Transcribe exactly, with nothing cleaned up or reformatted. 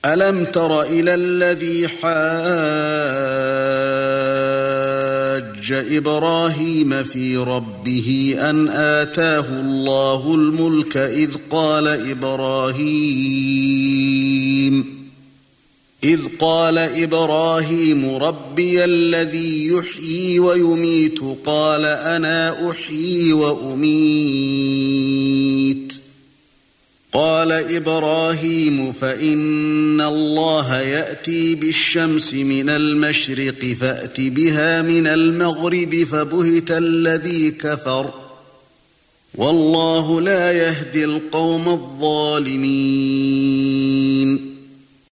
أَلَمْ تَرَ إِلَى الَّذِي حَاجَّ إِبْرَاهِيمَ فِي رَبِّهِ أَنْ آتَاهُ اللَّهُ الْمُلْكَ إِذْ قَالَ إِبْرَاهِيمُ إِذْ قَالَ إِبْرَاهِيمُ رَبِّيَ الَّذِي يُحْيِي وَيُمِيتُ قَالَ أَنَا أُحْيِي وَأُمِيتُ قَالَ إِبْرَاهِيمُ فَإِنَّ اللَّهَ يَأْتِي بِالشَّمْسِ مِنَ الْمَشْرِقِ فَأْتِ بِهَا مِنَ الْمَغْرِبِ فَبُهِتَ الَّذِي كَفَرَ وَاللَّهُ لَا يَهْدِي الْقَوْمَ الظَّالِمِينَ